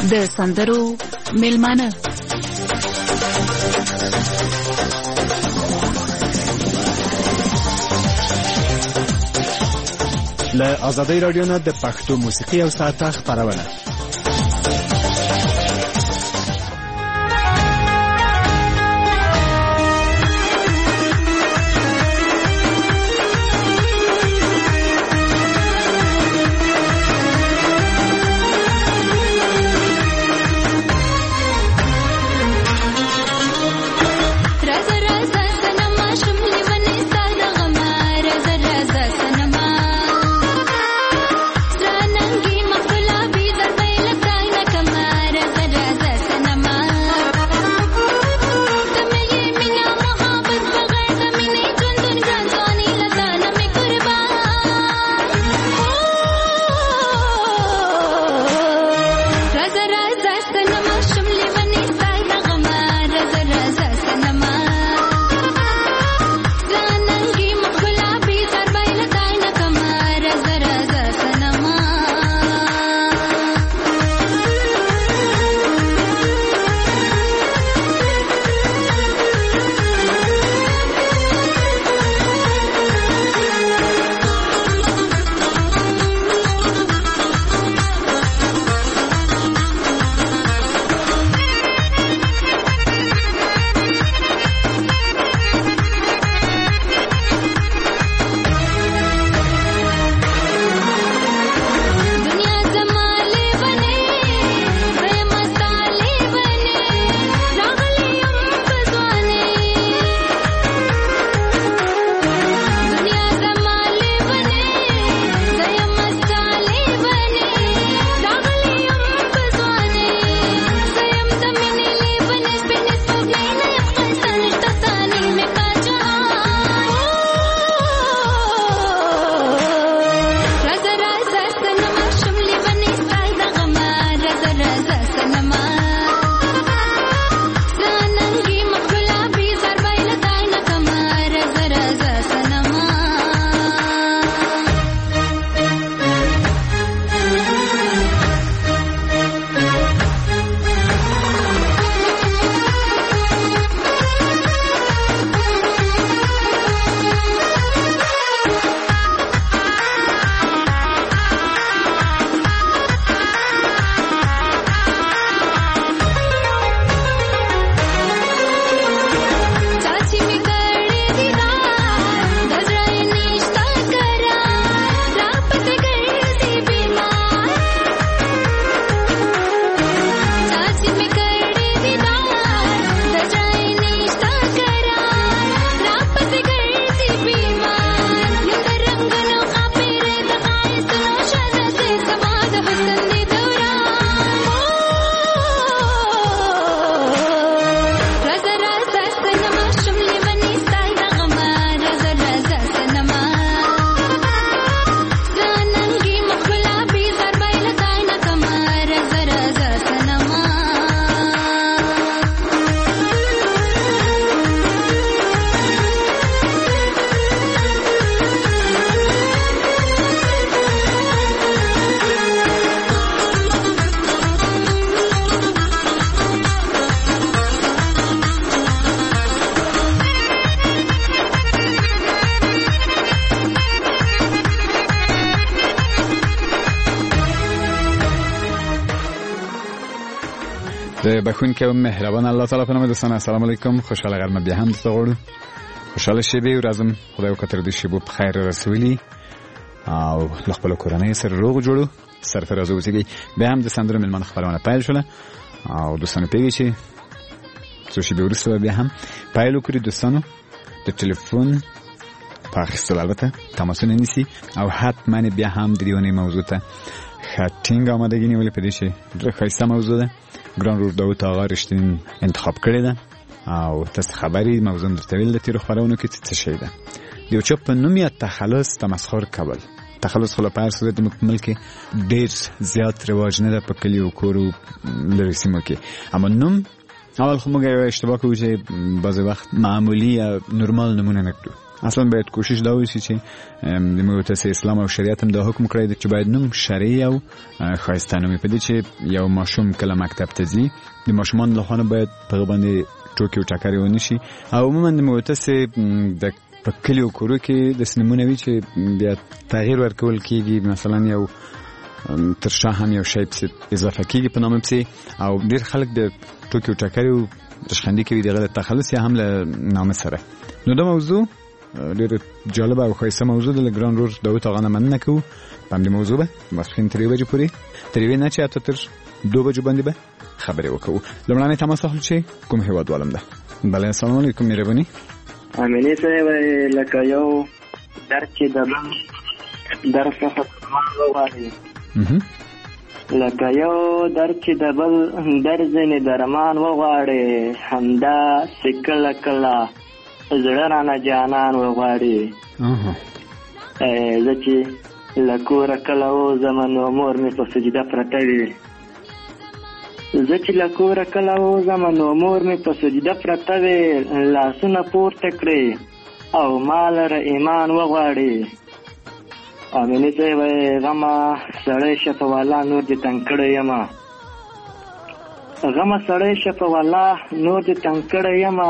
د سندرو میلمانه. له آزادۍ رادیو نه د پښتو موسیقي او ساعته خپرونه. بخونکه و مهربان الله تعالی په نوم دوستان السلام علیکم. خوشحال غرمه بیا هم تاسو غوړو. خوشاله شبي ورځم خدای وکړي د شبو په خیر رسولي او خپل کورنۍ سره روغ جوړو سرفراز اوسېږي. بیا هم د سندرو ملمان خبرونه پیل شوله او دوستانو پیږي چې څو شبي ورسره بیا هم پیل وکړي. دوستانو د ټلیفون په اخیستلو البته تماسونه نیسي او حتما بیا هم د دیونې موضوع ته خاطینګ آمادگی نیولې په دې چې ډېر ښایسته موضوع ده. ګران رور داوود آقا رښتین انتخاب کړی ده او تاسو خبرې موضوع درته ویل د تیرو خبرونو کې څه شي ده. د یو چا په نوم یې تخلص تمسخر کول. تخلص خو په هر صورت د ملک ډېر زیات رواج نه ده په کلیو کورو لرې سیمو کې. اما نوم اول خو موږ یو اشتباه کوو چې بعضې وخت معمولي یا نورمال نومونه نه کړو. اصلا باید کوشش دا وشي چې د مؤسسه اسلام او شریعت هم دا حکم کړی دی چې باید نوم شرعي او ښایسته نوم په دې چې یو ماشوم کله مکتب ته ځي د ماشومان له خوا باید په باندې ټوکې او ټکرې ونه شي او عموما د مؤسسه د په کلیو کورو کې د سینمونه وی چې بیا تغییر ورکول کیږي مثلا یو تر شا هم یو شی اضافه کیږي په نامه پسې او ډیر خلک د ټوکې او ټکرې او تشخندي کوي دغه تخلص یا هم له نامه سره. نو دا موضوع ډیر جالب او ښایسته موضوع د ګران رور داوود آقا نه مننه کوو په دې موضوع به ماسپښین 3 بجې پورې تر یوې نه چې اته تر 2 بجو باندې به خبرې وکړو. لومړنی تماس اخلو چې کوم هیواد والم ده. بله السلام علیکم مهرباني. امینه صاحب لکه یو درس چې د درس څخه وغواړي لکه یو درس چې د بل درس نه درمان وغواړي همدا سکل کلا زړه رانه جانان وغواړي زه چې لکوره کله و زمن و مور مې په سجده پرته وي زه چې لکوره کله و زمن و مور مې په سجده پرته وي لاسونه پورته کړې او ما لره ایمان وغواړي. امینه صاحب غمه سړی شه په والله نور دې تنګ کړی یمه غمه سړی شه په والله نور دې تنګ کړی یمه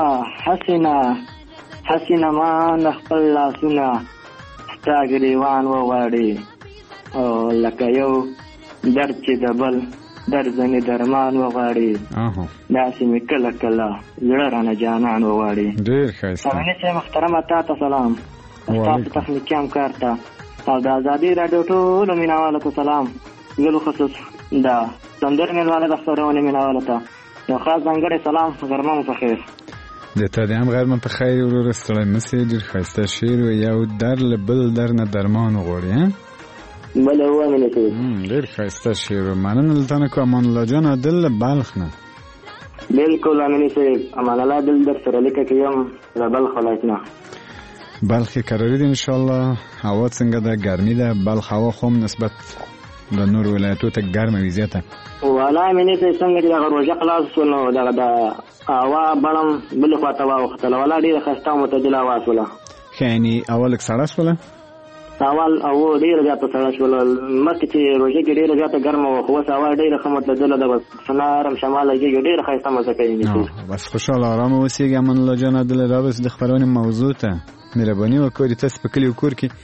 حسینه ما نه خپل لاسونه ستا ګریوان وغواړي او لکه یو درد چې د بل درد ځنې درمان وغواړي داسې مې کله کله زړه رانه جانان وغواړي. ډېر ښایسته. امینه صاحب محترمه تا ته سلام ستاسو تخنیکي همکار ته او د ازادي راډیو ټولو مینوالو ته سلام بالخصوص د سندر مینوالو د خپرونې مینوالو ته یو خاص ځانګړی سلام غرمه مو په خیر. د تا دې هم غرمه په خیر ورور ستړی مسی ډېر ښایسته شعر و یو در له بل در نه درمان وغواړي بله ووایمینې صاحب ډېر ښایسته شعر و مننه له تا نه کو امان الله جان عادل له بلخ نه. بالکل امینې صاحب امان الله دل در سره لیکه کې یم له بلخ ولایت نه. بلخ کې قراري ده انشاءالله. هوا څنګه ده؟ ګرمي ده؟ بلخ هوا خو نسبت د نور ولایتو ته ګرمه وي زیاته. والله مینې صاحب څنګه چې دغه روژه خلاص شو نو دغه د هوا بڼم بلې خوا ته واوښتله والله ډېره ښایسته او معتدله هوا شوله. ښه یعنې اول لږ سړه شوله؟ اول هوا ډېره زیاته سړه شوله مخکې چې روژه کې ډېره زیاته ګرمه وه خو اوس هوا ډېره ښه معتدله ده بس نرم شمال لګېږي ډېره ښایسته مزه کوي. بس خوشحاله ارامه اوسېږي امان الله جان عادل راوست د خپرونې موضوع ته مهرباني وکړئ تاسو په کلي او کور کې.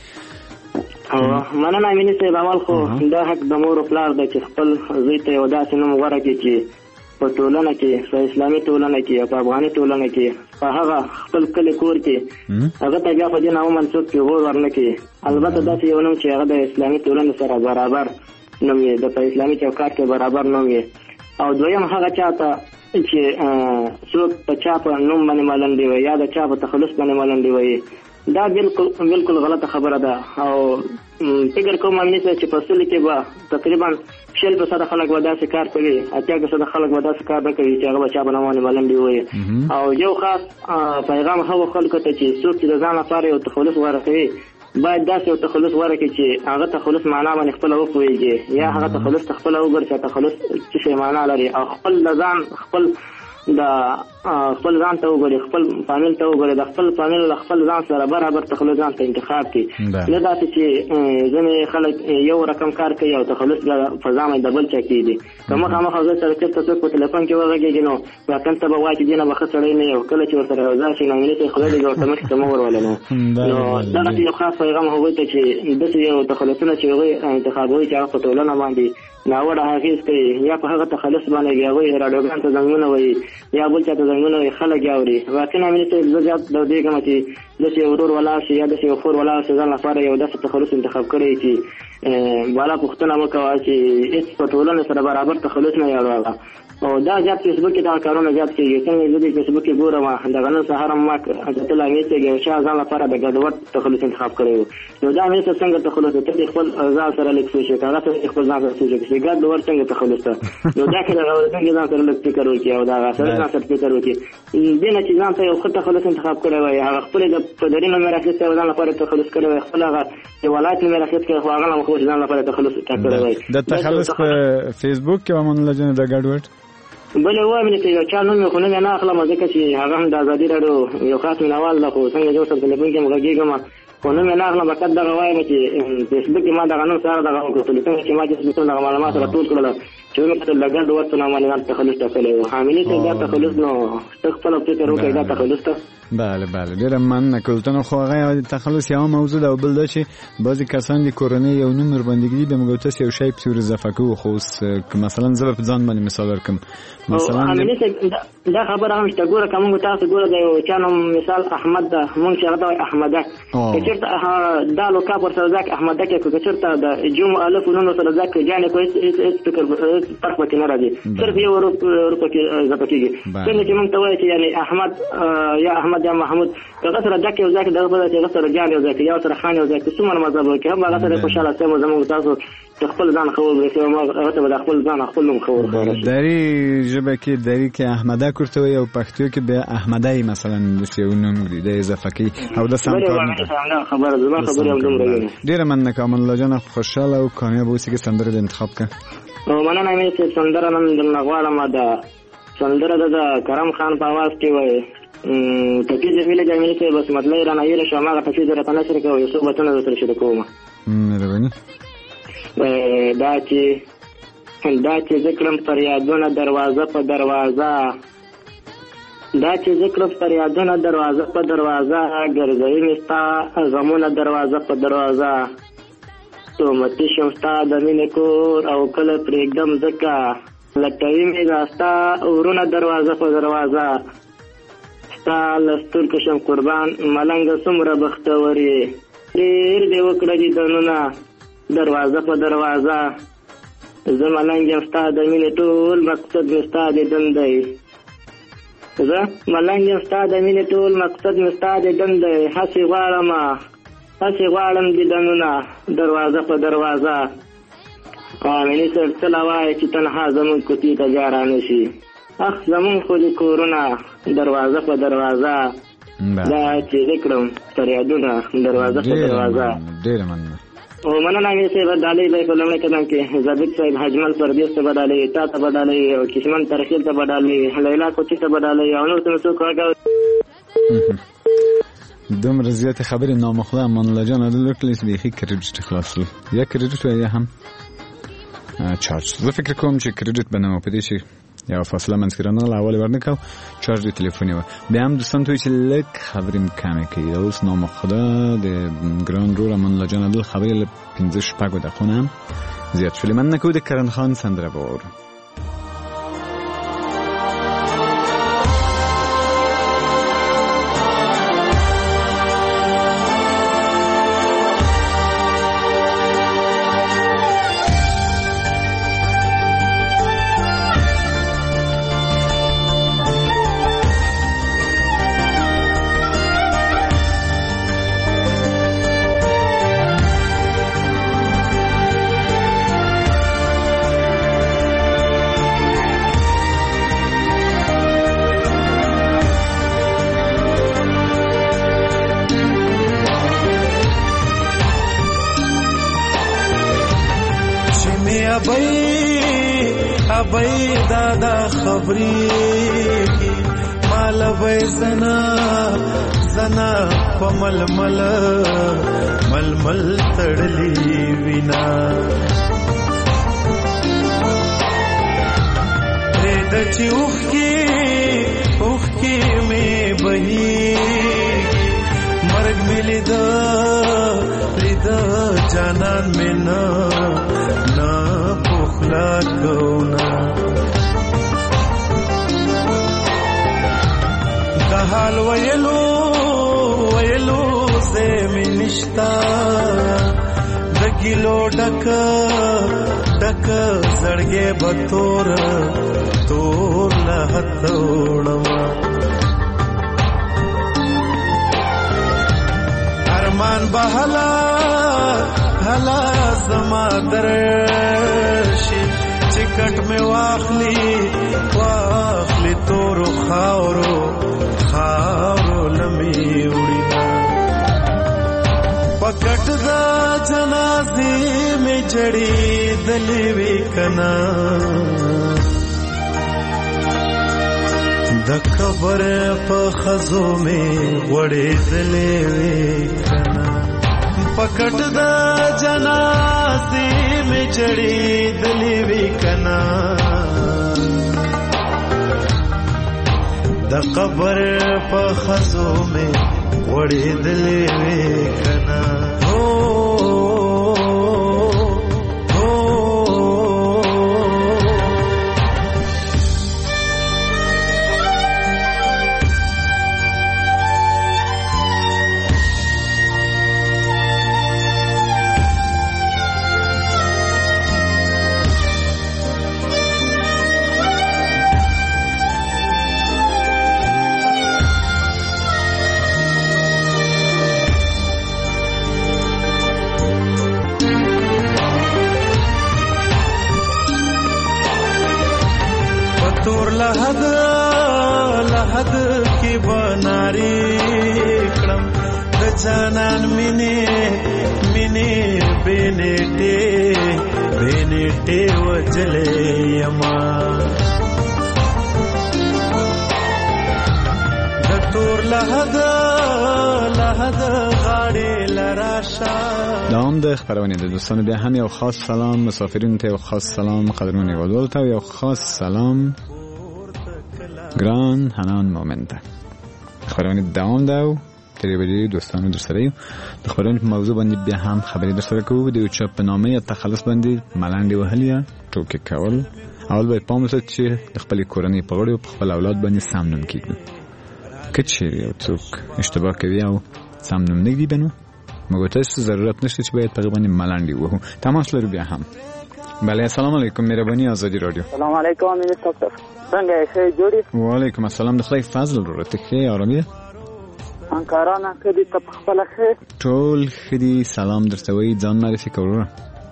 مننه امینه صاحب اول خو دا حق د مور او پلار دی چې خپل زوی ته یو داسې نوم غوره کړي چې په ټولنه کې په اسلامي ټولنه کې او په افغاني ټولنه کې په هغه خپل کلي کور کې هغه ته بیا په دې نامه منسوب کې غور ورنه کړي. البته داسې یو نوم چې هغه د اسلامي ټولنې سره برابر نوم وي د په اسلامي چوکاټ کې برابر نوم وي. او دویم هغه چاته چې څوک په چا په نوم باندې ملنډي وي یا د چا په تخلص باندې ملنډي وي دا بالکل غلطه خبره ده. او فکر کوم امنیت چې په اصل کې به تقریبا 60% خلک به داسې کار کوي 80% خلک به داسې کار نه کوي چې هغه به چا په نوم باندې ملنډي وي. او یو خاص پیغام هغو خلکو ته چې څوک چې د ځان لپاره یو تخلص غوره کوي باید داسې یو تخلص غوره کړي چې هغه تخلص معنا باندې خپله وپوهېږي یا هغه تخلص ته خپله وګوري چې تخلص څه شی معنا لري او خپل د ځان خپل ځان ته وګوري خپل فامیل ته وګوري د خپل فامیل له خپل ځان سره برابر تخلص ځان ته انتخاب کړي. نه داسې چې ځینې خلک یو رقم کار کوي او تخلص په ځان د بل چا کېږي. که مخامخ زه سره چېرته څوک په تلیفون کې وغږېږي نو باکن ته به وایي چې دې نه به ښه سړی نه یم کله چې ورسره یو ځای شي نو مینې ته خدای دې ورته مخکې ته مه ورولې نو دغسې یو خاص پیغام هغوی ته چې داسې یو تخلصونه چې هغوی انتخابوي چې هغه په ټولنه باندې ناوړه اغېز کوي یا په هغه تخلص باندې هغوی راډیوګان ته زنګونه وایي یا بل چا ته زنګونه وایي خلک یې اوري. واقعا امینې صاحب زه زیات دردېږم چې داسې یو ورور ولاړ شي یا داسې یو خور ولاړ شي ځان لپاره یو داسې تخلص انتخاب کړی چې بالا پوښتنه مه کوه چې هېڅ په ټولنې سره برابر تخلص نه یادوه. او دا زیات فیسبوک کې دغه کارونه زیات کېږي. څنګه زه د فیسبوک کې ګورم دغه نن سهار هم ما کتل هغې یو چا ځان لپاره د ګډوډ تخلص انتخاب کړی و. نو دا همیشه څنګه تخلص ته دې خپل ځان سره لږ سوچ وکړه هغه ته خپل ځان سره سوچ وکړي ګډوډ څنګه تخلص ته نو دا کې دغه څنګه ځان سره لږ فکر وکړي او دا سره ځان سره فکر وکړي دې نه چې ځان ته یو ښه تخلص انتخاب کړی وای هغه خپل د پدري نوم راخیستی ځان لپاره تخلص کړی وای خپل هغه د ولایت نوم راخیستی خو هغه هم خو ځان لپاره تخلص کړی وای. د تخلص په فیسبوک کې امان الله جان د ګډوډ بل وایم چې یو چا نوم خو نه اخلم ځکه چې هغه هم د ازادي راډیو یو خاص مینوال ده خو څنګه جو سره ټلیفون کې مغږیږم خو نوم نه اخلم فقط دغه وایم چې فیسبوک کې ما دغه نوم سره دغه وکړل چې ما چې دغه معلومات راټول کړل چې موږ ته لګړ وته نه باندې تخلص تکلې حاملې ته دا تخلص نو خپل فکر وکړي دا تخلص ته بله ډېره مننه کلتون خو هغه تخلص یو موضوع ده او بل دا چې بعضې کسان د کورنۍ یو نوم ورباندې ږدي موږ تاسو یو شی پسې ور اضافه کوو خو اوس مثلا زه به په ځان باندې مثال ورکړم مثلا دا خبره هم شته ګوره که موږ تاسو ګوره د یو چا نوم مثال احمد ده موږ چې هغه ته وایي احمده که چېرته دال و کاف ورسره زده کړې احمده کې که چېرته د جوم الف نون سره زده کړې جانې کو هېڅ فکر فرق پکې نه راځي صرف یو حروف پکې اضافه کېږي څنګه چې موږ ته وایي چې یعنې احمد یا احمد یا محمود هغه سره ډک یو ځای کې دغه بله چې هغه سره جان یو ځای کې یا سره خان یو ځای کې څومره مذهب وکړي هم هغه سره خوشحاله شم زموږ تاسو خپل ځان ښه وبرسوي هغه ته به د خپل ځان خپل نوم ښه ورکړی دري ژبه کې دري کې احمدک ورته وایي او پښتو کې بیا احمدی مثلا داسې یو نوم د اضافه کوي او د سم کار نه خبره زما خبرې هم دومره ډېره مننه کامل الله جان خوشحاله او کامیاب اوسې کې سندره د انتخاب کړه مننه مې چې سندره نن درنه غواړم د سندره د کرم خان په اواز کې وایي تکي جمیله جمیله صاحب بس مطلب را نه یې شو ما غته چې درته نشر کوي یو څه بچنه سره شروع کوم مهرباني دا چې ذکرم فریادونه دروازه په دروازه دا چې ذکرم فریادونه دروازه په دروازه ګرځوي مې ستا غمونه دروازه په دروازه تومتي شم ستا د مینې کور او کله پرېږدم ځکه لټوي مې دا ستا ورونه دروازه په دروازه ستا لستور کشم قربان ملنګ څومره بختور یې ډېر دې وکړه دیدنونه دروازه په دروازه زه ملنګ یم ستا د مینې ټول مقصد مې ستا دیدن دی زه ملنګ یم ستا د مینې ټول مقصد مې ستا دیدن دی هسې غواړم دیدنونه دروازه په دروازه مینې صاحب څه لا وایې چې تنها زمونږ کوڅې ته بیا رانه شي اخ زمونږ خو د کورونه دروازه په دروازه دا چې ذکرم فریادونه دروازه په دروازه ډېره مننه مننه مې صاحب ډالۍ به په لومړي قدم کې زبید صاحب حجمل پردیس ته به ډالۍ تا ته به ډالۍ او کشمن ترخیل ته به ډالۍ لیلا کوچي ته به ډالۍ او نور ته څوک راګاو دومره زیاتې خبرې نامخله امان الله جان عدل وکړلی چې بیخي کریډیټ خلاص شول یا کریډیټ یا هم چارج زه فکر کوم چې کریډیټ به نه په دې شي یا فاصله منځ کې رانغله اول ورنکو چارج د تلیفون یې بیا هم دوستان توی چې لږ خبرې م کمې کوي اوس نامخله د ګران رور امان الله جان عدل خبرې له 15-16 دقیقو نه هم زیات شولې مننه کوو د کرن خان سندره به واورو ابای دادا خبری مال وای زنا پمل مل تړلی وینا د چې اوخ کې مې بهي مرګ مې لید جانان مې نه پخلا کونا د حال ویلو زه مې نشتا د ګلو ډک زړګې به تور له هتوړما ارمان به هلا زما درشي چکټ مې واخلي تور خاورو لمي وړي پکټ دا جنازې مې جړې دلې وی کنا د قبر په خزو می وړې دلې وې کنا پکټ د جنازې می چړې دلې وې کنا د قبر په خزو می وړې دلې وې کنا لحد کی بناری کړم د جانان مینه بینټه وجلې یما د تور لحد غاړې لراشه دوام د خبرونه د دوستانو بیا هم یو خاص سلام مسافرینو ته یو خاص سلام قدرمن هیوادوالو ته یو خاص سلام ګران حنان مومن ته خبرونه دوام داو ترې به دوستانو در سره د خبرونه په موضوع باندې بیا هم خبرې در سره کوو د چا په نامه یا تخلص باندې ملانډي وهلیا ټوکې کول اول به پام وسات چې د خپل کورنۍ په غړي او خپل اولاد باندې سم نوم کیږي کچې یو څوک اشتباه کوي او سم نوم نه دی بنو مګر تاسو ضرورت نشته چې باید په باندې ملانډي وهو تماس لرو بیا هم بله السلام علیکم مهرباني آزادی رادیو سلام علیکم امین صاحب څنګه یې جوړی وعلیکم السلام د خدای فضل ورته کې آرامي انکارانه کدي ته خپل خیر ټول خدي سلام درته وی ځان معرفي کوله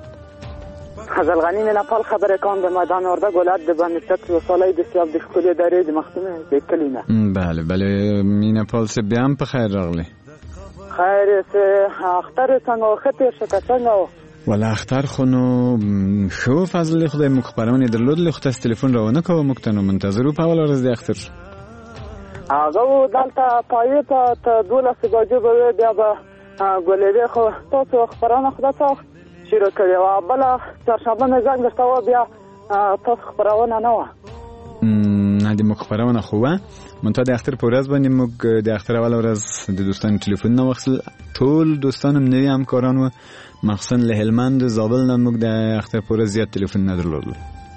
غزل غنی نه پال خبره کوم د میدان اورده ګولاد د باندې تک وصالای د سیاب د خپل داري د مختمه د کلینه بله مینا پال سه بیان په خیر راغلی خیر سه اختر څنګه وخته شته څنګه ولا اختر خونو شو فضل خدای مخبرونه درلود له خاطر تلیفون راونه کوم مکتنو منتظرو په اول ورځ د اختر هغه دلته پای ته 12 بجې به بیا به ګولې خو تاسو خبرونه خدا ته شروع کړی و بل چهارشنبه نه زنګ درته بیا تاسو خبرونه نه و نه د مخبرونه خو منتها د اختر په ورځ باندې موږ د اختر اول ورځ د دوستانو ټلیفون نه وخت ټول دوستانو نوی همکاران و مخصوصا له هلمند زابل نه موږ د اختر په ورځ زیات ټلیفون نه درلودل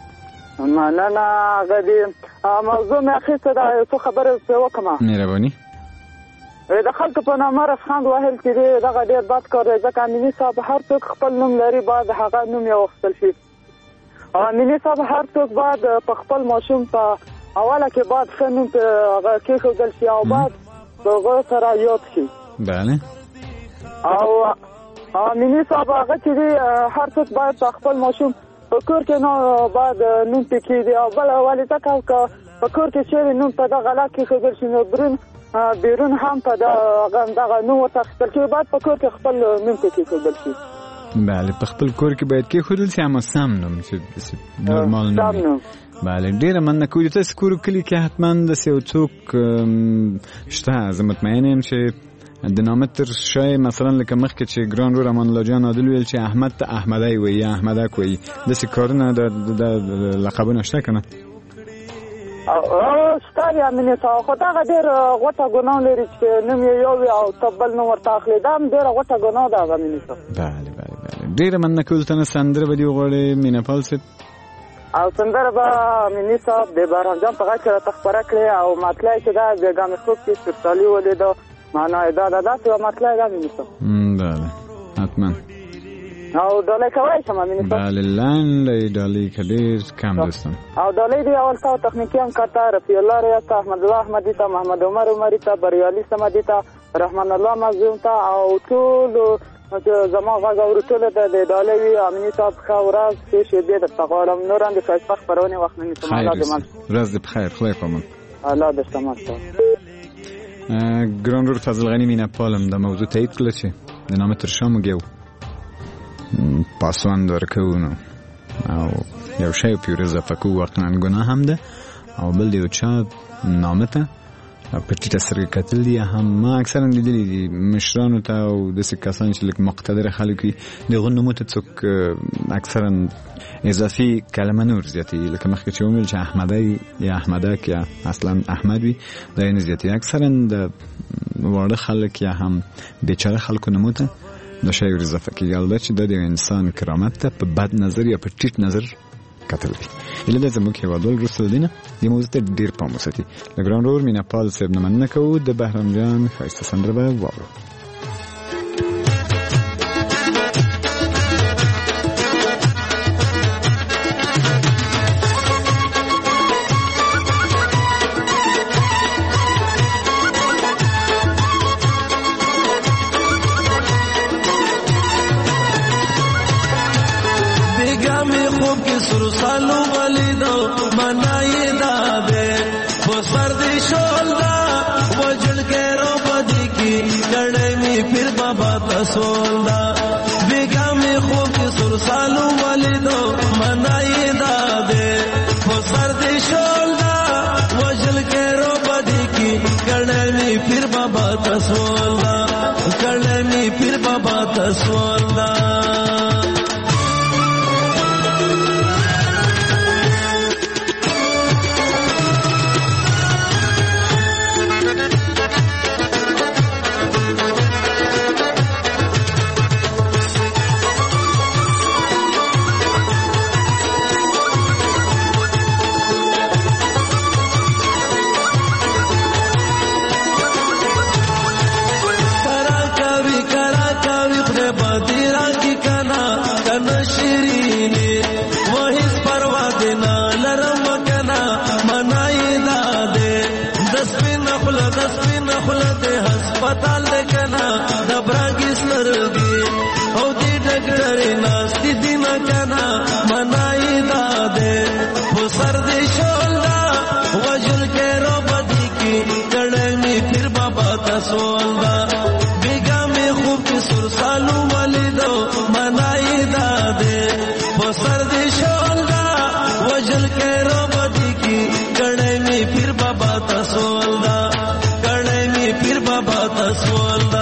نه غدي موضوع مې اخیسته دا څه خبره وکړه مهرباني د خلکو په نامه رسخند وهل چې دغه ډېر بد کار دی ځکه امیني صاحب هر څوک خپل نوم لري باید هغه نوم یې واخیستل شي امیني صاحب هر څوک باید په خپل ماشوم په اوله کې باید ښه نوم هغه کېښودل شي او باید د هغه سره یاد شي بله او امیني صاحب هغه چې دی هر څوک باید په خپل ماشوم په کور کې نو باید نوم پې کېږدي او بله ولې ځکه که په کور کې چېرې نوم په دغه لږ کېښودل شي نو بیرون هم په دغه نوم ورته اخیستل کېږي باید په کور کې خپل نوم پې کېښودل شي بله په خپل کور کې باید کېښودل شي اما سم نوم چې نورمال نوم بله ډېره مننه کوو تاسو کور کلي کې حتما داسې یو څوک شته زه مطمئن یم چې د نامه تر شای مثلا لکه مخکې چې ګران رور امان الله جان عادل ویل چې احمد ته احمدی وایي یا احمدک وایي داسې کارونه د لقبونه شته که نه شته دی امینې صاحب خو دغه ډېر غوټه ګناه لري چې نوم یې یو وي او ته بل نوم ورته اخلي دا هم ډېره غوټه ګناه ده امینې صاحب بله ډېره مننه کوو ته نه سندره به دې وغواړې مینه پال صاحب او سندره به امینې صاحب د بهرام جان په غږ کې راته خپره کړې او مطلع چې دا د ګامې خوب کې سرسالي ولیده معنا دا داسې یوه مطلع ده امینې صاحب بله حتما او ډالۍ کولی شم امینې صاحب بله لاندې ډالۍ که ډېر کم دوستان او ډالۍ دی اول تا تخنیکي همکار ته رفیع الله ریاض ته احمد الله احمدي ته محمد عمر عمري ته بریالي صمدي ته رحمان الله مظلوم ته او ټولو زما غږ اورو ټولو ته د ډالۍ وي امینې صاحب ښه ورځ ښې شېبې درته غواړم نور هم د ښایسته خپرونې وخت نه نیسم الله دې مل ورځ دې بخیر خدای پامان الله دې شتمن شه ګران رور فضل غنی مینه پالم د موضوع تایید کړه چې د نامه تر شا موږ یو پاسوند ورکوو نو او یو شی پرې اضافه کوو واقعا ګناه هم ده او بل دی چا نامه ته په ټیټه سترګه کتل دي. هم ما اکثرا لیدلي دي مشرانو ته او داسې کسان چې لږ مقتدر خلک وي د هغو نومو ته څوک اکثرا اضافي کلمه نه ورزیاتوي، لکه مخکې چې ومویل چې احمدی یا احمدک یا اصلا احمد وي دا یې نه زیاتوي. اکثرا د واړه خلک یا هم بیچاره خلکو نومو ته دا شی ور اضافه کېږي، البته چې دا د انسان کرامت ته په بد نظر یا په ټیټ نظر کتل دي. اله د زموږ هیوادوال رسول دینه د موضوع ته ډیر پام وساتي. لګران رور مینا پال صاحب نه مننه کوو. د بهرام جان ښایسته سندره به واورو. سولدا بیگا میں خوب کی سرسالو والدو منائی دادے وہ سردی شولدا وجل کے رو بدی کی کڑمی پھر بابا تسولدا کڑمی پھر بابا تسولدا پتال کنا دبرګي سترګي او دې ډګړې ناستې دین کنا منای دادې و سر دې شولدا وجل کې رو بدی کی کړمې پھر بابا تسولدا بیگا میں خوب کی سرسالو والدو منای دادې و سر دې شولدا وجل کې رو بدی کی کړمې پھر بابا تسولدا پھر بابا تسولدا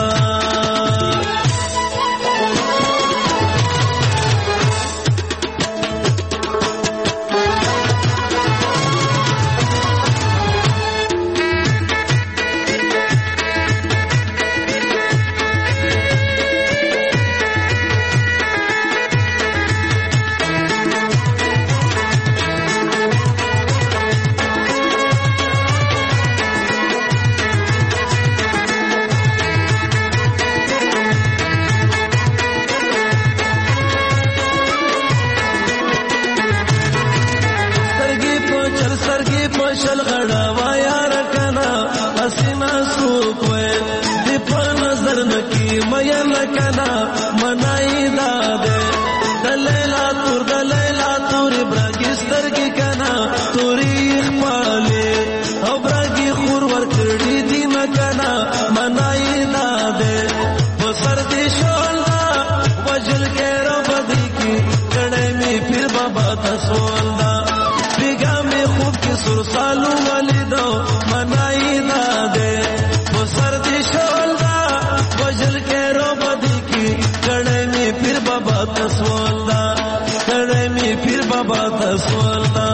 سرسالو والدو منائی دادے وہ سردی شولدا وجل کے رو بدی کی کڑے میں پھر بابا تسولدا کڑے میں پھر بابا تسولدا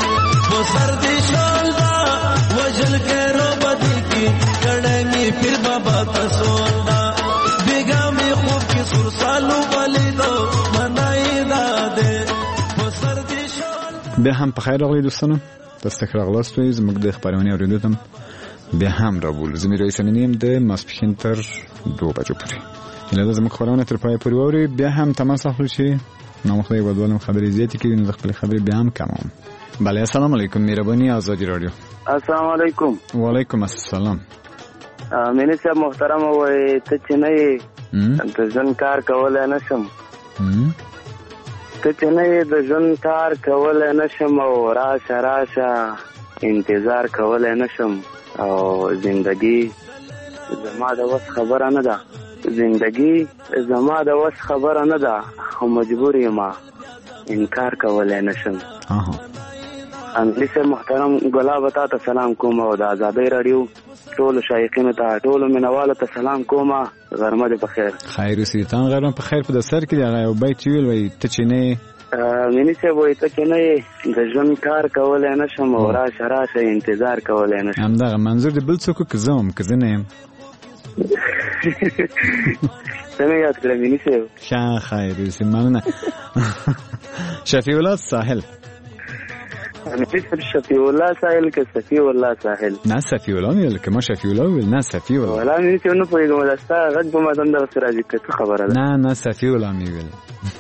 سردی شولدا وجل کے رو بدی کی کڑے میں پھر بات سوندا بیگا می خوب کی سر سالو ولیدو منای داده بسر دی شال. بیا هم په خیر راغلی دوستانو، تاسو ته راغلاستئ زموږ د خبرونه اوریدو ته بیا هم راوول زمي رئیس امینیم د ماسپښین تر 2 بجو پورې اله زموږ خبرونه تر پای پورې ووري. بیا هم تماس اخلو چې نو خدای ودولم خبرې زیاتې کوي نو خپل خبرې بیا هم کوم. بله السلام علیکم مهرباني آزادی رادیو. السلام علیکم. وعلیکم السلام. مینه صاحب محترم وای ته چې نه د ځن کار کولای نشم ته چې نه د ځن کار کولای نشم او راشه انتظار کولای نشم او زندگی زما د وس خبره نه ده زندگی زما د وس خبره نه ده خو مجبور یم انکار کولای نشم. انګلیسي محترم ګلاب ته سلام کوم او د آزادۍ رادیو ټول شایقینو ته ټول مینوالو ته سلام کوم. غرمه دې په خیر. خیر سیتان غرمه په خیر. په د سر کې دی یو بیت ویل وای ته چې نه مینه څه وای ته چې نه د ژوند کار کولای نشم او راشه انتظار کولای نشم. همدغه منظور دی بل څوک که زوم که زه نه یم څنګه یاد کړم مینه څه ښه خیر سي مننه. شفیع الله ساحل شفیع الله ساحل که صفی الله ساحل نه صفی الله ویل که ما شفیع الله ویل نه صفی الله ولا مې څه نه پوهیږم دا ستا غږ په ماتم د راځي که څه خبره ده. نه صفی الله مې ویل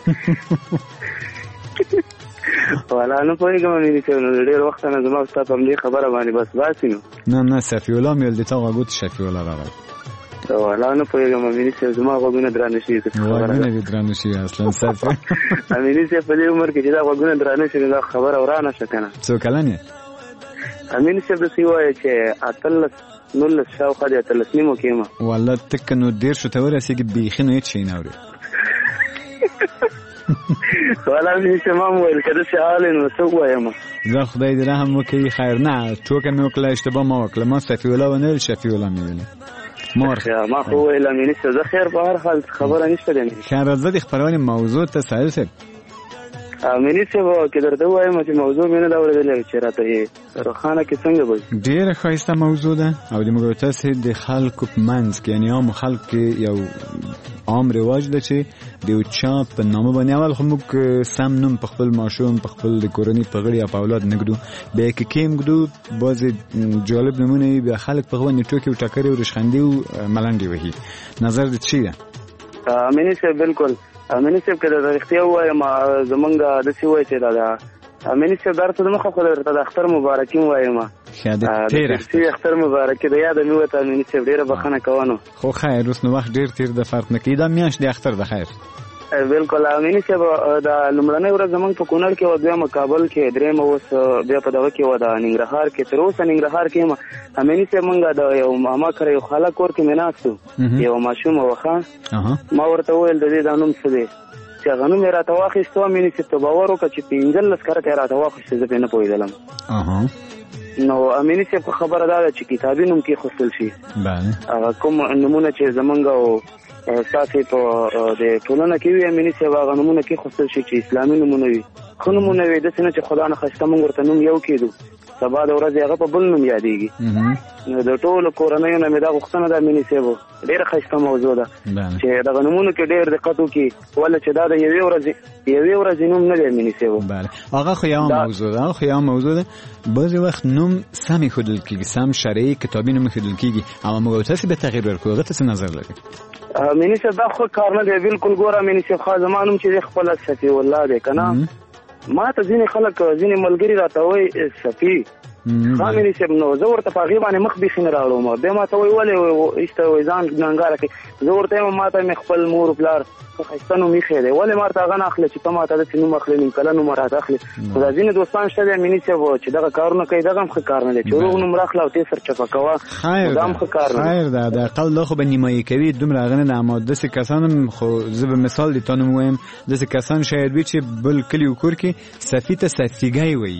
ولا نه پوهیږم مې څه نو ډېر وخت نه زما ستا په دې خبره باندې بس باسي نو نه صفی الله مې ویل د تا غوږ شفیع الله راغی ولا نه پوهیږم مې څه زما غوږونه درانه شي که خبره نه درانه شي اصلا صفی مې څه په دې عمر کې چې دا غوږونه درانه شي دا خبره ورانه شکنه. څو کلن یې امین صاحب د سیوای چې اتل نول شاوخه د اتل سیمو کېما والله تک نو ډیر شو ته ورسېږي بیخي نو هیڅ شي نه اوري ولا مې چې ما ویل کده چې حال نو څه وایم زه خدای دې رحم وکړي خیر نه ټوکه مې وکړه اشتباه ما وکړه ما صفی الله ونه شفیع الله مې ویل ما خو ویل امین صاحب زه خیر په هر حال خبره نشته دی. خیر زه د خبرونه موضوع ته سائل صاحب امین صاحب کې درته وایم چې موضوع مې نه دا اورېدلې چې راته روخانه کې څنګه وي ډیره ښایسته موضوع ده او د موږ تاسو د خلکو په منځ کې یعنی عام خلک کې یو عام رواج ده چې د یو چا په نامه باندې اول خو موږ سم نوم په خپل ماشوم په خپل د کورنۍ په غړي یا په اولاد نګدو بیا کې کېم ګدو بعضې جالب نمونه وي بیا خلک په غوندې ټوکې او ټکرې او رشخندې او ملنډې وهي. نظر دې چی ده؟ امین صاحب بالکل امین صاحب که د رښتیا ووایم زمونږ داسې وایي چې دا ده امین صاحب درته د مخه خو درته د اختر مبارکي وایم اختر مبارکي د یاده مې وته امین صاحب ډېره بخښنه کوه نو خو خیر اوس نو وخت ډېر تېر د فرق نه کوي دا میاشت د اختر د خیر بالکل امین صاحب د لومړنۍ ورځ زمونږ په کونړ کې وه دویمه کابل کې درېیمه اوس بیا په دغه کې وه د ننګرهار کې تر اوسه ننګرهار کې یم امین صاحب مونږ د یو ماما کره یو خاله کور کې مې ناست وو یوه ماشومه وه ښه ما ورته وویل د دې دا نوم څه دی چې هغه نوم یې راته واخیستو امین صاحب ته باور وکړه چې 15 کرته یې راته واخیستې زه پرې نه پوهېدلم نو امین صاحب خبره دا ده چې کتابي نوم کېښودل شي هغه کوم نومونه چې زمونږ او ستاسې په د ټولنه کې وي امین صاحب هغه نومونه کېښودل شي چې اسلامي نومونه وي ښه نومونه وي داسې نه چې خدا نه ښایسته مونږ ورته نوم یو کېدو سبا د ورځې هغه په بل نوم یادېږي نو د ټولو کورنیو نه مې دا غوښتنه ده امین صاحب ډېره ښایسته موضوع ده چې دغه نومونو کې ډېر دقت وکړي ولې چې دا د یوې ورځې نوم نه دی امین صاحب هغه خو یو موضوع ده بعضې وخت نوم سم ایښودل کېږي سم شرعي کتابي نوم ایښودل کېږي اما موږ تاسې به تغییر ورکړو هغه ته څه نظر لري؟ امین صاحب دا خو کار نه دی بالکل ګوره امین صاحب خا زما نوم چې دی خپله صفي الله دی که نه ما ته ځینې خلک ځینې ملګري راته وایي صفي امین صاحب نو زه ورته په هغې باندې مخ بیخي نه راوړم بیا ما ته وایي ولې ایسته وایي ځان ننګاره کوي زه ورته یم ما ته مې خپل مور پلار ښایسته نوم ایښی دی ولې ما ته هغه نه اخلي چې ته ما ته داسې نوم اخلي نیم کله نوم راته اخلي خو دا ځینې دوستان شته دی امین صاحب چې دغه کارونه کوي دغه هم ښه کار نه دی چې روغ نوم راخله او تې سر چپه کوه دا هم ښه کار نه دی خیر ده د اقل دا خو به نیمایي کوي دومره هغه نه ده اما داسې کسان هم خو زه به مثال دې تا نوم ووایم داسې کسان شاید وي چې بل کلي و کور کې صفي ته صفیګی وایي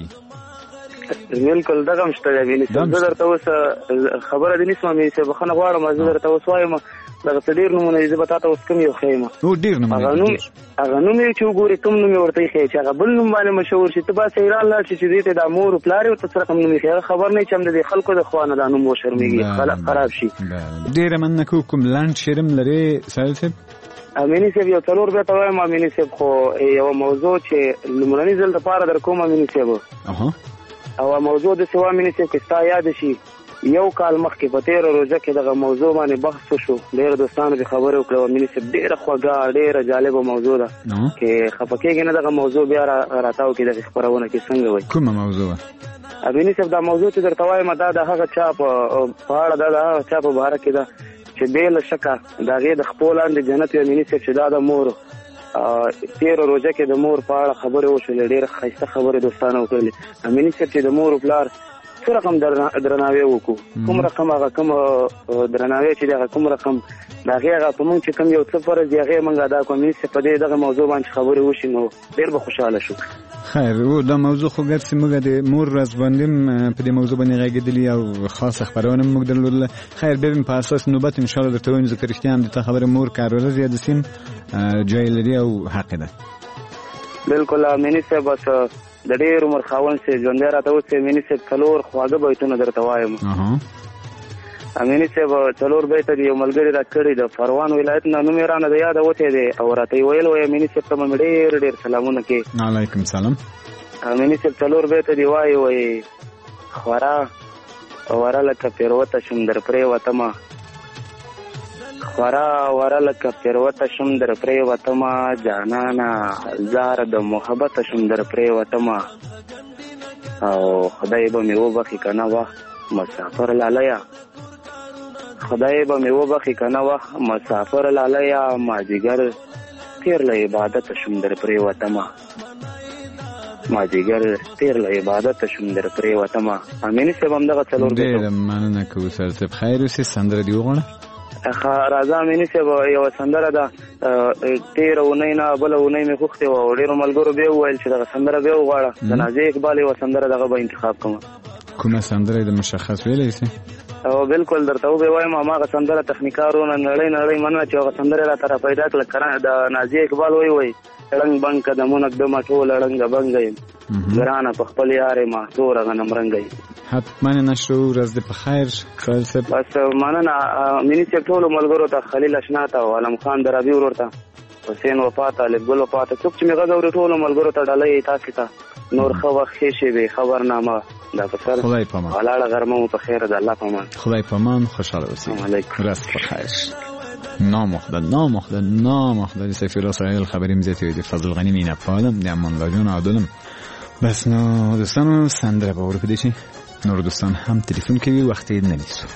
بالکل دغه هم شته دی امین صاحب زه درته اوس خبره دې نیسم امین صاحب بخښنه غواړم زه درته اوس وایم دغه ډېر نومونه دي، زه به تا ته اوس کوم یو ښیم. ډېر نومونه هغه نوم یې چې وګورې کوم نوم یې ورته ایښی چې هغه بل نوم باندې مشهور شي، ته بس حیران لاړ شي چې دې ته دا مور و پلار یې ورته څه رقم نوم ایښی، هغه خبر نه وي چې هم د دې خلکو د خوا نه دا نوم وشرمېږي، خراب شي. ډېره مننه کوو. کوم لنډ شعر هم لرې ساحل صاحب؟ امیني صاحب یو 4 بیا ته وایم امیني صاحب، خو یوه موضوع چې لومړني ځل دپاره در کوم امیني صاحب، او موضوع داسې و امیني صاحب که ستا یاد شي یو کال مخکې په 13 روژه کې دغه موضوع باندې بحث وشو، ډېر دوستانو دې خبرې وکړې امیني صاحب، ډېره خوږه ډېره جالبه موضوع ده، که خفه کېږې نه دغه موضوع بیا راتاو کې دغه خپرونه کې څنګه وایي. کومه موضوع امیني صاحب؟ دا موضوع چې درته وایم دا د هغه چا په اړه ده، د هغه چا په باره کې ده چې بې له شکه د هغې د خپو لاندې جنت وي امیني صاحب، چې دا د مور 13 روژه کې د مور په اړه خبرې وشولې، ډېرې ښایسته خبرې دوستانو وکړلې امیني صاحب، چې د مور و پلار څه رقم درناوی وکړو، کوم رقم هغه کوم درناوی چې هغه کوم رقم د هغې هغه په موږ چې کوم یو څه فرض دی هغې موږ ادا کړو. امیني صاحب په دې دغه موضوع باندې خبرې وشي نو ډېر به خوشحاله شو. خیر، دا موضوع خو ګرځي موږ د مور ورځ باندې په دې موضوع باندې غږېدلي او خاصه خبرونه موږ درلودله. خیر، بیا په اساس نوبت ان شاء الله درته وایم، ځکه رښتیا هم د خبرې مور کار ورځ یا د سیم جای لري او حق ده. بالکل امیني صاحب، بس د ډېر عمر خاوند چې ژوندی راته اوس امیني صاحب 4 خواږه بیتونه درته وایم. امیني صاحب 4 بیته دي یو ملګري راکړي د پروان ولایت نه، نوم یې رانه د یاده وتی دی او راته یې ویل وایي امیني صاحب ته مې ډېر ډېر سلامونه کې. علیکم سلام. امیني صاحب 4 بیته دي وایي خورا وره لکه پیروته شم در پرېوتمه، خورا وره لکه پیروته شم در پرېوتمه، جانانه زار د محبت شم در پرېوتمه، او خدای به مې وبخي که نه وخت مسافر لالیه، خدای به مې وبخي که نه وخت مسافر لالیه، مازدیګر تېر له عبادت شم در پرېوتمه، مازدیګر تېر له عبادت شم در پرېوتمه. امیني صاحب همدغه 4 بیتونه. ډېره مننه کوو ساحل صاحب. خیر اوسې، سندره دې وغواړه. راځه امیني صاحب، یوه سندره ده، تېره اونۍ نه بله اونۍ مې غوښتې وه او ډېرو ملګرو بیا وویل چې دغه سندره بیا وغواړه، د نازیه اقبال یوه سندره دغه به انتخاب کوم. کومه سندره د مشخص ویلی شي؟ او بالکل درته وبې وایم هماغه سندره تخنیکارونه نړۍ مننه چې هغه سندره راته را پیدا کړه، د نازیه اقبال وایي ړنګ بنګ قدمونه ږدمه ټوله ړنګه بنګه یم، ګرانه په خپل یار یمه توره غنمرنګه یم. حتما نشو، ورځ دې په خیر ساحل صاحب. بس مننه امیني صاحب، ټولو ملګرو ته، خلیل اشنا ته او عالم خان درابي ورور ته، حسین وفا ته، لبګل وفا ته، څوک چې مې غږ اوري ټولو ملګرو ته ډالۍ تاسې ته نور ښه وخت ښې شېبې خبرنامه دا په سر خدای پامان، ولاړه غرمه مو په خیر د الله پامان. خدای پامان، خوشحاله اوسئ. ورځ په خیر. نامخدل سفیر اسرائیل خبریم زیتی دی فضل غنی مینه فعالم دی امان لاجون عادلم. بس نو دوستانو سندره باور بدیشی نور دوستان هم تلفن کوي وقتی نمیسو.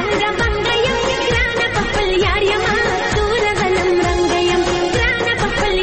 Papa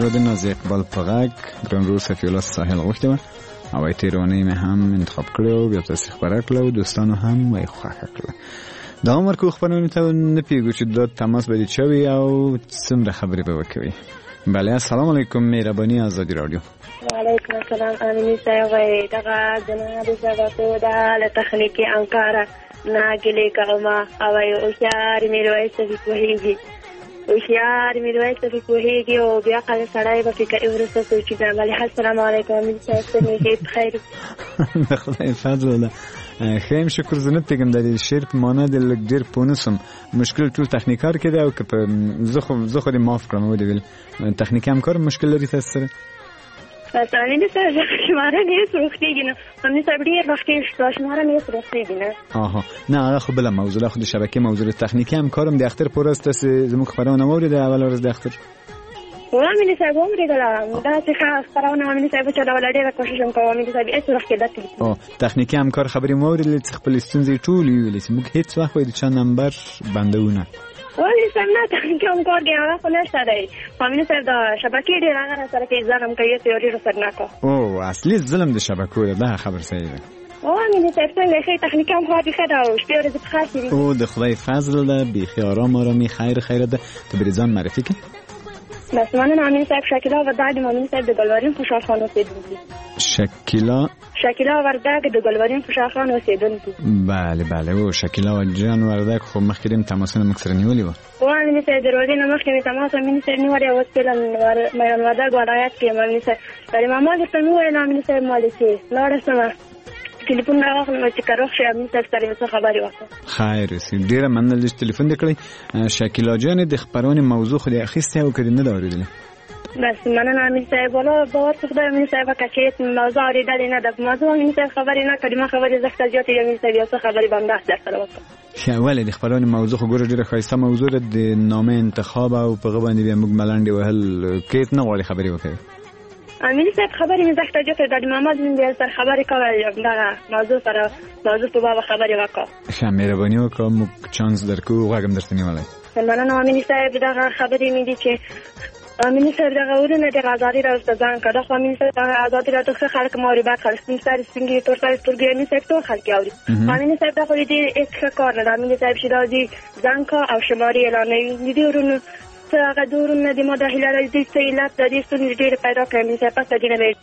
مراد ناز اقبال پغک ګران ورور صفی الله ساحل غوښته و او تیرونه مې هم انتخاب کړو بیا تاسو خبره کړو دوستانو هم وای خوښه کړو دا عمر کو خبرونه ته نه پیګو چې د تماس به چوي او څومره خبرې به وکوي. بله السلام علیکم مهربانی آزادی رادیو. وعلیکم السلام امین صاحب دغه جناب صاحب د تخنیکی انکار ناګلې کومه او هوښیار میرویس فقیهږي هوښیار میرویس فقیهږي او بیا کله سړی به فکر ورسته سوچي دا ولی السلام علیکم امین صاحب څنګه بخیر خدای فضل ده خیم شکر زنه پیغام د شعر په معنا د لګډر پونسم مشکل ټول تخنیکار کړي او که زه خو دې معاف کړم و دې ویل تخنیکی هم کار مشکل لري تاسو سره بس امین صاحب شماره نه سوختيږي نه امین صاحب ډیر وخت شماره نه سوختيږي نه آها نه هغه خو بل موضوع خو د شبکه موضوع تخنیکی هم کارم د اختر پورست زموږ خبرونه مورید اول ورځ د اختر امین صاحب عمرې دا چې خبرونه امین صاحب چې دا ولډه کوشش کوم امین صاحب هیڅ وخت کې او تخنیکی هم کار خبرې مورید چې خپل ستونزې ټول ویلې چې موږ هیڅ وخت د چا نمبر بندونه ولی سمنا تخنیکی هم کار دی هغه خو نشته دی امین صاحب دا شبکې ډېر هغه سره کې ځان هم کوي تیوري رسد نه کو او اصلي ظلم د شبکو دا خبر صحیح ده او امین صاحب څنګه خیر تخنیکی هم کار دی خدا او شپې ورځې په خاص دي او د خدای فضل ده بيخي آرامي خیر ده ته بریزان معرفي کړه بس من امین صاحب شکیلا وردگ امین صاحب د ګلورین خوشحال خان اوسیدونکي شکیلا وردگ د ګلورین خوشحال خان اوسیدونکي بله او شکیلا جان وردگ خو مخکې تماسونه مکسر نیولې و او امین صاحب دروازه نه مخکې تماس امین صاحب نیولې او سپلن مېران وردگ ولایت کې امین صاحب پرې ما د سمو امین صاحب مالکی لاړ سم ټلیفون راغله چې کاروخ شي امین صاحب سره څه خبري وکړه خیر سي ډیره مننه چې ټلیفون وکړي شکیلا جان د خبرونه موضوع خو د اخیسته او کړي نه دا اوریدل بس مننه امین صاحب ولا باور څه امین صاحب کچې موضوع اوریدل نه د موضوع امین صاحب خبري نه کړي ما خبري زښت جوړه امین صاحب څه خبري بنده در سره وکړه شاول د خبرونه موضوع خو ګوره ډیره خاصه موضوع د نامه انتخاب او په غوښنه به موږ ملنډي وهل کیت نه غواړي خبري وکړي امین صاحب خبرې مې زښت جوړه د محمد بن بیل سره خبرې کولې دا موضوع په باب خبرې وکړه ښه مهرباني وکړه موږ چانس درکو غواړم درته نیولای مننه امین صاحب دا خبرې مې دي چې امین صاحب دا ورونه د آزادي راځه ځان کړه خو امین صاحب آزادي راځه خلک موري با خلک سپینګي تور سره ستورګي امین صاحب ټول خلک اوري امین صاحب دا خو دې یک کار نه امین صاحب شیرازي ځان کا او شماري اعلان دي ورونه هغه دورونه د مداخله راځي چې علت د دې ستونزې ډېر پیدا کوي چې پس د دې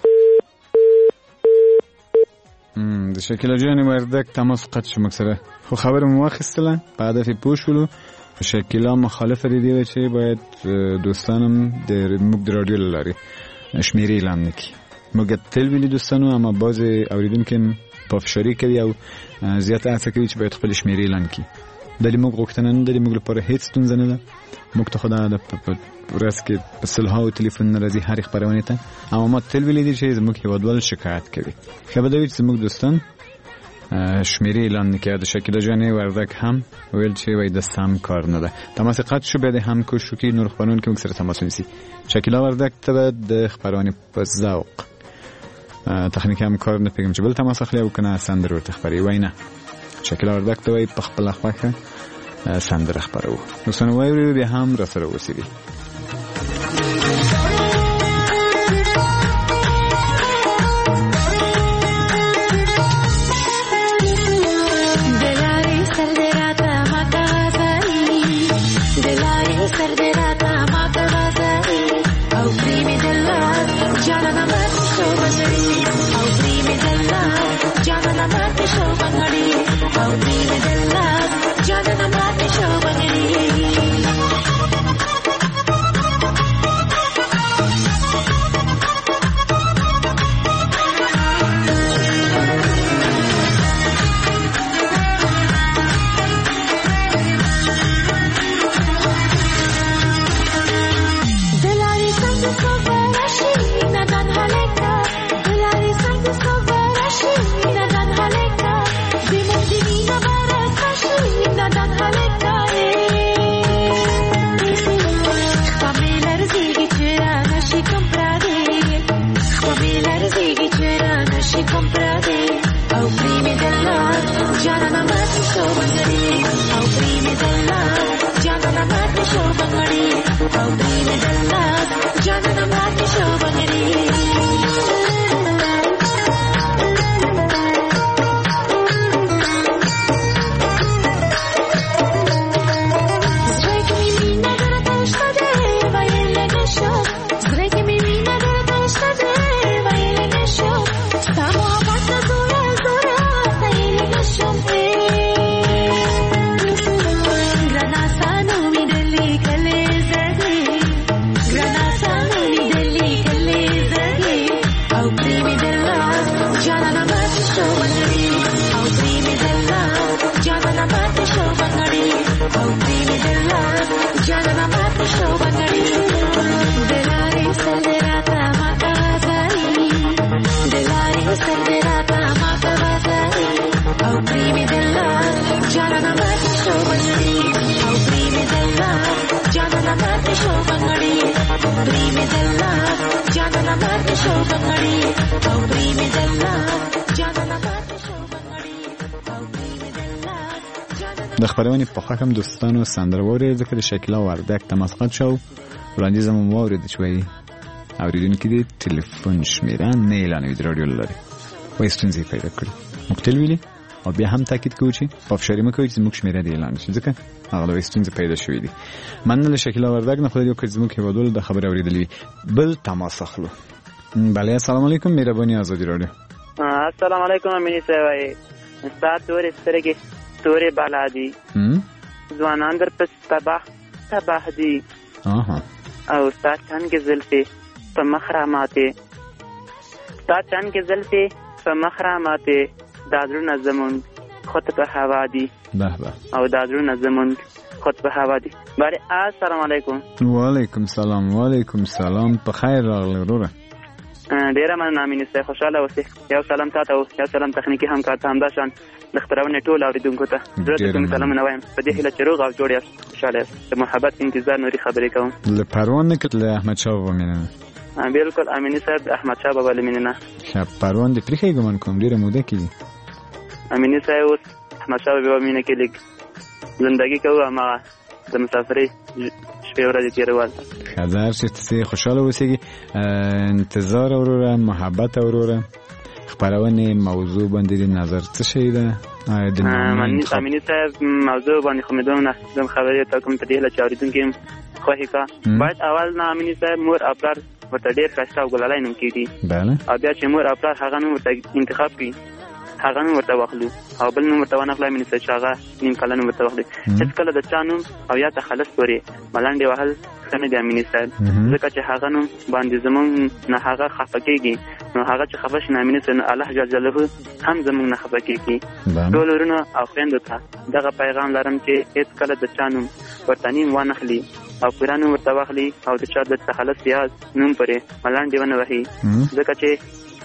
د شکیلا جان وردک تماس قطع شو مکسره خو خبر مو واخیستله په هدف پوښولو شکیلا مخالفه دي چې باید دوستانم د موږ رادیو لاري شمیرې اعلان نکړي موږ تل ویلي دوستانو اما باز اوریدونکو پافشاری کوي او زیاته هڅه کوي چې باید خپل شمیرې اعلان کړي د موږ غوښتنه نه د موږ لپاره هیڅ ستونزه نه ده موږ ته خدای د ورځ کې په سلهاو ټلیفون راځي هر خبرونه ته اما ما تل ویلي دي چې موږ هیوادوال شکایت کوي خبر دوی چې موږ دوستان شمیرې اعلان نکړي د شکیلا جان وردک هم ویل چې وای د سم کار نه ده تماس قطع شو به د هم کوشش کې نور قانون کې موږ سره تماس ونیسي شکیلا وردک ته د خبرونه په ذوق تخنیکی هم کار نه پیګم چې بل تماس اخلي او کنه سندر ورته خبري وای نه شکیلا وردک ته وای په خپل خواخه سندر خبرو نو وایو به هم را سره وسیدي Jangan د خبرونې په خوښم دوستانو سندرورې ذکر شکیلا وردک تماس قد شو وړاندیز مو واورید چې وایي اوریدونکي د ټلیفون شمیره نه اعلانوي د رادیو لري وایي ستونزې پیدا کړي موږ تل ویلي او بیا هم تاکید کوو چې په افشاري مه کوئ چې زموږ شمیره دې اعلان شي ځکه هغه د ستونزې پیدا شوي دي. مننه له شکیلا وردک نه خدای دې وکړي زموږ هېوادوالو د خبرې اورېدلې بل تماس اخلو. بله السلام علیکم مهرباني ازادي رادیو. السلام علیکم امینی صاحب ستا تورې سترګې تورې بالا دي ځوانان در پس تباه دي او ستا څنګه زلفې په مخ را ماتې ستا څنګه زلفې په مخ را ماتې دا زړونه زمونږ خود په هوا دي او دا زړونه زمونږ خود په هوا دي. بله السلام علیکم. وعلیکم سلام. وعلیکم سلام. په خیر راغلی وروره. ډیره مننه امیني صاحب خوشاله اوسئ. یو سلام تاته او یو سلام تخنیکي همکار ته همداشان د خپرونې ټول اوریدونکو ته زړه ته کوم سلامونه وایم په دې هیله چې روغ او جوړ یاست خوشاله یاست. د محبت انتظار نوري خبرې کوم له پروان نه کتل احمد شاه بابا مینه. بالکل امیني صاحب احمد شاه بابا مینه نه شپ پروان دې پرې ګمان کوم ډیره موده کېږي امیني صاحب اوس احمد شاه بابا مینه کې لیک زندگی کوو ما د مسافرۍ شپې ورځې تیرول خزر چې خوشاله اوسئ. انتظار وروره محبت وروره خبرونه موضوع باندې نظر څه شي ده امیني صاحب موضوع باندې خو مې دومره خبرې ته کوم ته دی چې اوریدونکو خوښي کا باید اول نه امیني صاحب مور او پلار ورته ډېر ښایسته او ګلالۍ نوم کېږي او بیا چې مور او پلار هغه نوم ورته انتخاب کړي هغه نوم ورته واخلو او بل نوم ورته ونه اخلو امیني صاحب چې هغه نیم کاله نوم ورته واخلي هېڅکله د چا نوم او یا تخلص پورې ملنډې وهل ښه نه دي امیني صاحب ځکه چې هغه نوم باندې زمونږ نه هغه خفه کېږي نو هغه چې خفه شي نو امیني صاحب الله جل جلاله هم زمونږ نه خفه کېږي. ټول ورونو او خویندو ته دغه پیغام لرم چې هېڅکله د چا نوم ورته نیم وانخلي او پوره نوم ورته واخلي او د چا د تخلص یا نوم پورې ملنډې ونه وهي ځکه چې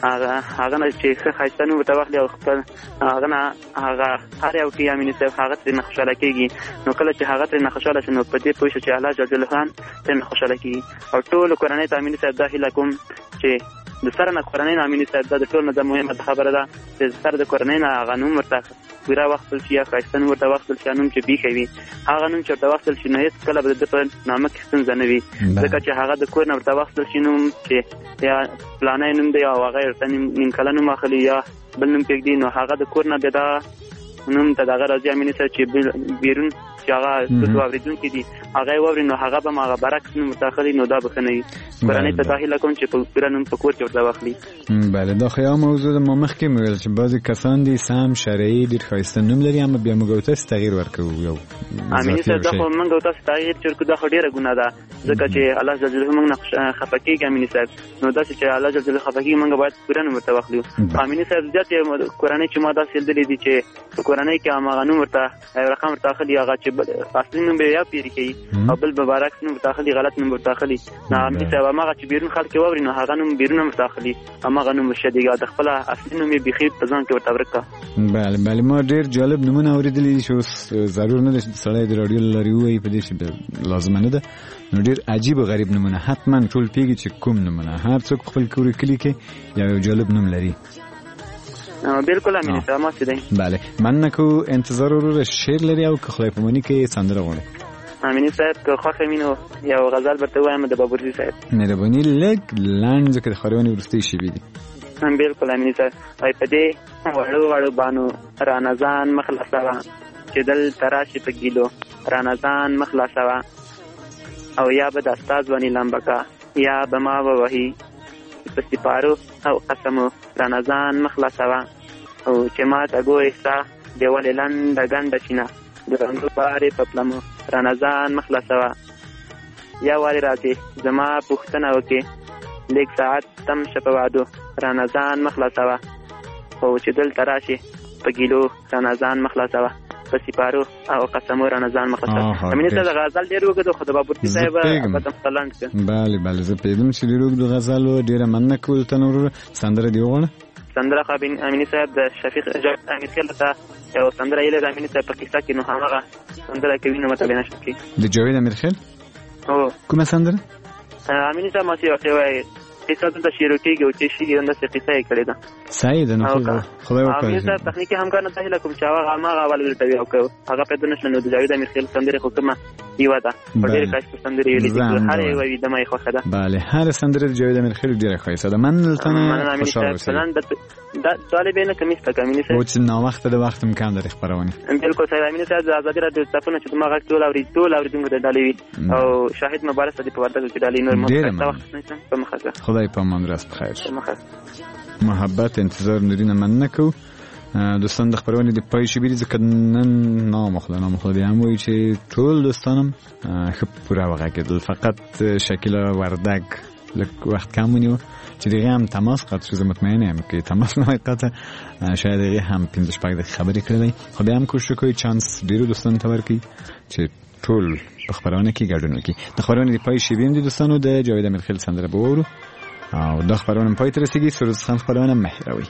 هغه نه چې ښه ښایسته نوم ورته واخلي او خپل هغه نه هغه هر یو کې امیني صاحب هغه ترې نه خوشحاله کېږي نو کله چې هغه ترې نه خوشحاله شي نو په دې پوه شو چې الله جل جلاله هم ترې نه خوشحاله کېږي. او ټولو کورنۍ ته امیني صاحب دا هیله کوم چې د سره نه کورنۍ نه امیني صاحب دا د ټول نه دا مهمه خبره ده چې د سره د کورنۍ نه هغه نوم ورته پوره واخیستل شي یا ښایسته نوم ورته واخیستل شي نوم چې بیخی وي هغه نوم چې ورته واخیستل شي نو هېڅکله به د ده په نامه کې ستونزه نه وي ځکه چې هغه د کور نه ورته واخیستل شي نوم چې یا فلانی نوم دی او هغه ورته نیم کاله نوم اخلي یا بل نوم پرېږدي نو هغه د کور نه بیا دغه نوم ته دغه راځي امیني صاحب چې بیرون چې هغه څوک اورېدونکي دي هغه یې واوري نو هغه به هم هغه برعکس نوم ورته اخلي نو دا به ښه نه وي. کورنۍ ته دا هیله کوم چې پوره نوم په کور کې ورته واخلي. بله دا خو یو موضوع ده ما مخکې مې ویل چې بعضې کسان دي سم شرعي ډېر ښایسته نوم لري اما بیا موږ او تاسې تغییر ورکوو یو امیني صاحب دا خو موږ او تاسې تغییر چې ورکوو دا خو ډېره ګناه ده ځکه چې الله جل جلاله موږ نه خفه کېږي امیني صاحب نو داسې چې الله جل جلاله خفه کېږي موږ باید پوره نوم ورته واخلو. امیني صاحب زیاتې کورنۍ چې ما داسې لیدلې دي چې په کورنۍ کې هماغه نوم ورته رقم ورته اخلي هغه چې اصلي نوم به یا پیرې کوي او بل به برعکس نوم ورته اخلي غلط نوم ورته اخلي نو امیني صاحب هماغه چې بیرون خلک یې واوري نو هغه نوم بیرون ورته اخلي هماغه نوم شدیږي او د خپله اصلي نوم یې بیخي په ځان کې ورته ورک کړه. بله بله ما ډېر جالب نومونه اورېدلي دي چې اوس ضرور نه ده چې سړی د راډیو له لارې ووایي په دې چې لازمه نه ده نو ډېر عجیب و غریب نومونه حتما ټول پوهېږي چې کوم نومونه هر څوک خپل کلي کې یو جالب نوم لري. بالکل امیني صاحب ما څه دی. بله مننه کوو انتظار وروره شعر لري او که خدای پاماني کې سندره غواړئ امیني صاحب که خوښه وي نو یو غزل درته ووایم د بابرزي صاحب مهرباني لږ لنډ ځکه د خپرونې وروستۍ شېبې دي. بالکل امیني صاحب وایي په دې وړو وړو بانو رانه ځان مه خلاصوه چې دلته راشي په ګیلو رانه ځان مه خلاصوه او یا به دا ستا ځواني لمبه کا یا به ما ووهي په سپارو او قسمو رانه ځان مه خلاصوه او چې ما ته ګورې ستا د ولې لنډه ګنډه شینه د رنګو بارې په پلمو رانه ځان مه خلاصوه یا والې راځې زما پوښتنه وکړې لږ ساعت تم شه په وادو رانه ځان مه خلاصوه او چې دلته راشې په ګیلو رانه ځان مه خلاصوه. په سپارو او قسمو رانه ځان مخه امین صاحب غزل ډیر وګدو خو د بابورتي صاحب په تمثالند کې بله زه پیدم چې ډیر وګدو غزل ډیره مننه کول تنور سندره دی وغواړه سندره خو امین صاحب د شفیق امین خیل ته یو سندره یې د امین صاحب په کیسه کې نو هغه سندره کوي نو مطلب نشه کی د جاوید امیر خیل او کومه سندره امین صاحب ماشي وايي قصه ته شروع کیږي او چې شي اند څه قصه یې کړې ده سعید نو خدای وکړي امین صاحب تخنیکی همکار نه ته کوم چې هغه اول ورته او هغه په دنه شنو د جاوید امیر خیل سندره خو کومه یو ده ډېر کاش سندره ویلې دي هر یو وی د مې خوښه ده bale هر سندره د جاوید امیر خیل ډیره ښایسته ده من تنه خوشاله اوسم دا طالبینه کمیسته کمینه او چې نو وخت د وخت امکان لري خبرونه بالکل صحیح امین صاحب د آزادی راډیو تاسو چې ما غږ ټول اوریدونکو ته ډالې او شاهد مبارک صدیق په ورته کې ډالې نور مخه په مخه خدای په امان راست بخیر محبت انتظار نرینه من نکو دوستان د خبرونه دی پای شي بیرې ځکه نن نامخله دی هم وایي چې ټول دوستانم ښه پوره وغږېدل فقط شکیلا وردګ لږ وخت کم ونیو چې دغه هم تماس قطع شو زه مطمئن یم که تماس نه قطع شاید دغه هم 15 دقیقې خبرې کړې خو بیا هم کوشش کوي چانس ډیرو دوستانو ته ورکړي چې ټول په خبرونه کې ګډون وکړي د خبرونه دی پای شي بیم دي دوستانو د جاوید امیر خیل سندره بورو او د خبرونه پای تر رسیدي سروز خان خبرونه مهروي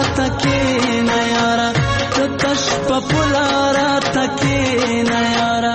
popular atake na yara